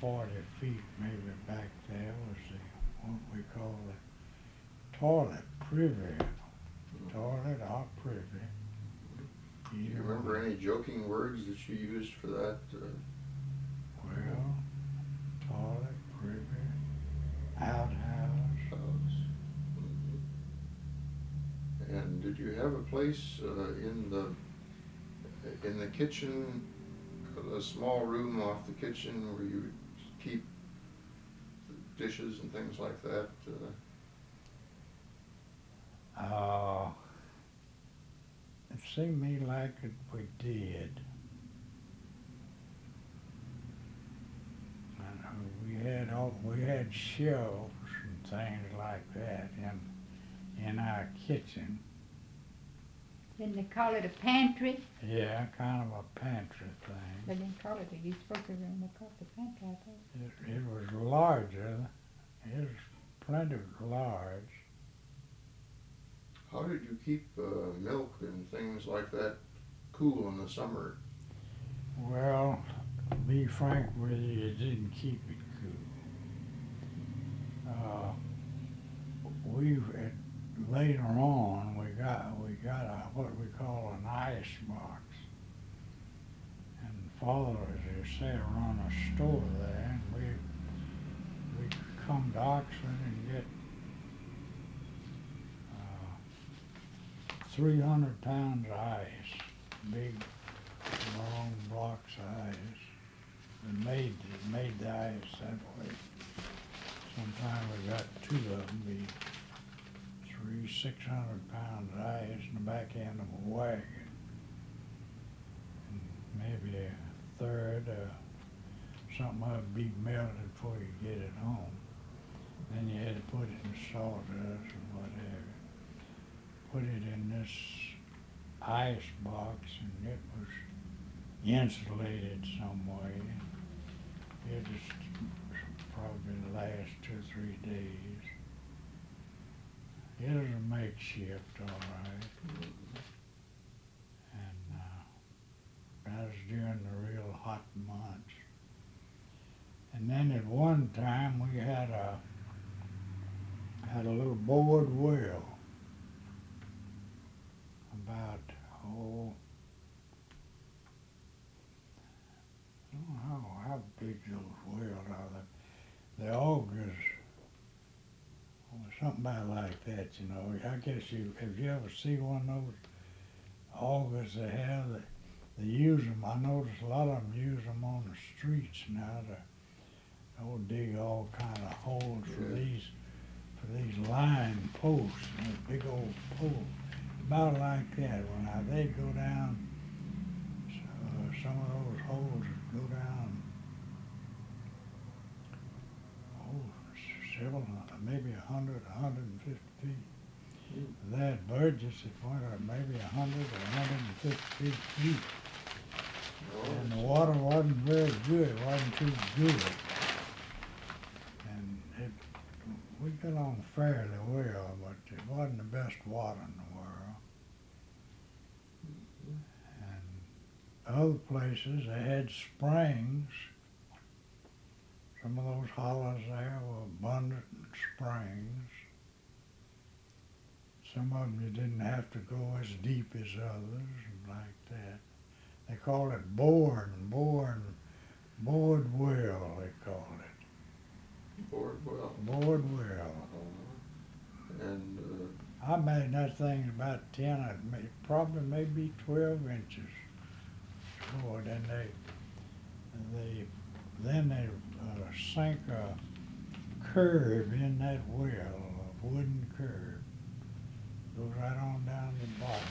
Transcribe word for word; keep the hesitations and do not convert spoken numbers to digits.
forty feet maybe back there was the, what we call the toilet privy, toilet or privy. Do you remember any joking words that you used for that? Uh, Well, toilet, privy, outhouse. house? Mhm. And did you have a place uh, in the in the kitchen, a small room off the kitchen where you would keep dishes and things like that? Uh, Uh, it seemed me like it we did. And uh, we had all, we had shelves and things like that in in our kitchen. Didn't they call it a pantry? Yeah, kind of a pantry They thing. didn't call it a used-spoken room, they called it a pantry, I thought. It, it was larger. It was plenty large. how did you keep uh, milk and things like that cool in the summer? Well, to be frank with you, it didn't keep it cool. Uh, we it, later on we got we got a what we call an ice box, and Father, as you said, run a store there, and we we could come to Oxford and get uh, three hundred pounds of ice, big long blocks of ice. It made it made the ice that way. Sometimes we got two of them, be three six hundred pounds of ice in the back end of a wagon, and maybe a third or something would be melted before you get it home. Then you had to put it in sawdust or whatever. Put it in this ice box, and it was insulated some way. It just probably last two or three days. It was a makeshift, all right. And uh, that was during the real hot months. And then at one time we had a had a little board well, about oh I don't know how, how big those wells are. The, the augers, well, something about like that, you know. I guess you, have you ever seen one of those augers they have? They, they use them, I notice a lot of them use them on the streets now to oh, dig all kind of holes for Yeah. these, for these line posts, you know, big old poles. About like that, when I, they go down, uh, some of those holes would go down, oh, several, hun- maybe a hundred, a hundred and fifty feet. Mm. That Burgess, it went up maybe a hundred or a hundred and fifty feet. No, And the it's- water wasn't very good, it wasn't too good. And it, we got on fairly well, but it wasn't the best water in the world. And other places, they had springs. Some of those hollows there were abundant in springs. Some of them you didn't have to go as deep as others, and like that. They call it boring, boring, bored well, they call it. board well. Bored well. Uh, and uh, I made that thing about ten, it may, probably maybe twelve inches short, and they, they, then they uh, sank a curve in that well, a wooden curve. Goes right on down the bottom.